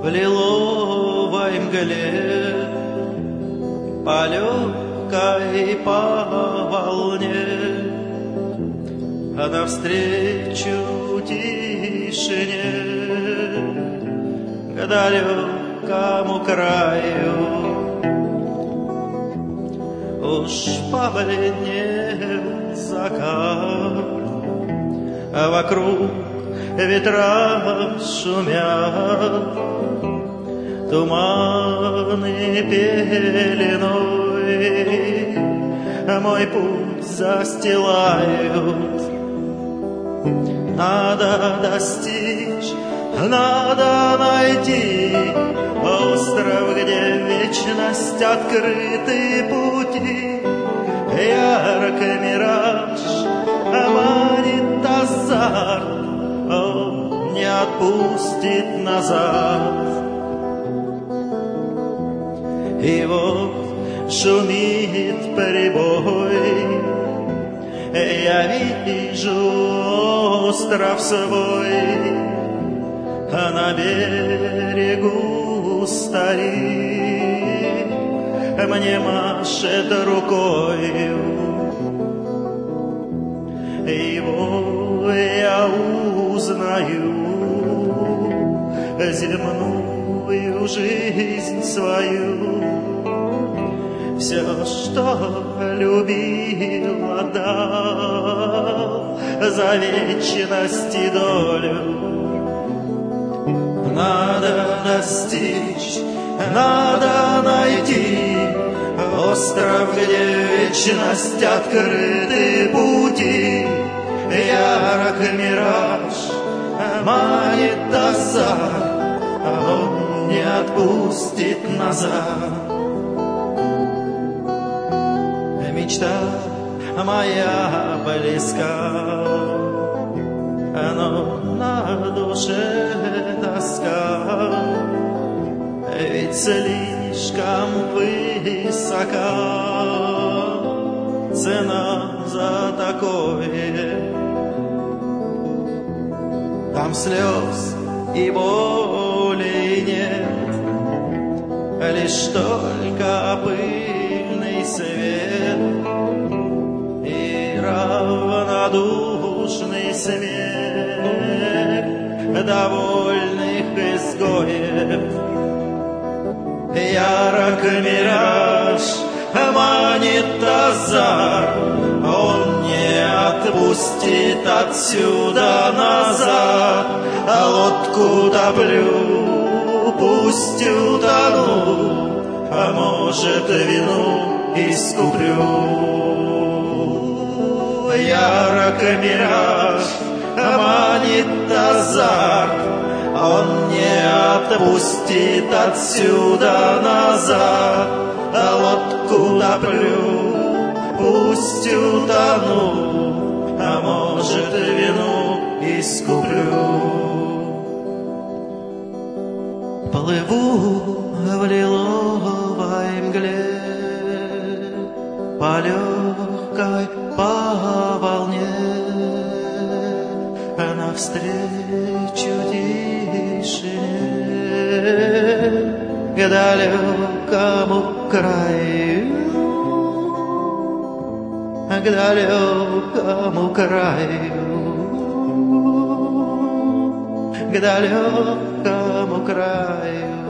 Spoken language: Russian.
в лиловой мгле, по легкой по волне, а навстречу тишине к далекому краю. Уж побледнел закат, а вокруг ветра шумят, туманы пеленой мой путь застилают. Надо достичь, надо найти остров, где вечность открыты пути. Яркий мираж манит азарт, он не отпустит назад. И вот шумит прибой, я вижу остров свой, а на берегу старик мне машет рукою. Его я узнаю, земную жизнь свою. Все, что любил, отдал за вечность и долю. Надо достичь, надо найти остров, где вечность открыты пути. Яркий мираж манит азарт, он не отпустит назад. Мечта моя близка, но на душе тоска, ведь слишком высока цена за такое. Там слез и боли нет, лишь только пыльный свет и равнодушный смех довольных изгоев. Яркий мираж манит азарт, он не отпустит отсюда назад. А лодку топлю, пусть утону, а может вину искуплю. Яркий мираж манит азарт, он не отпустит отсюда назад. А лодку топлю, пусть утону, а может вину искуплю. Плыву в лиловой мгле, по легкой по волне, навстречу тишине к далекому краю, к далекому краю, к далекому краю.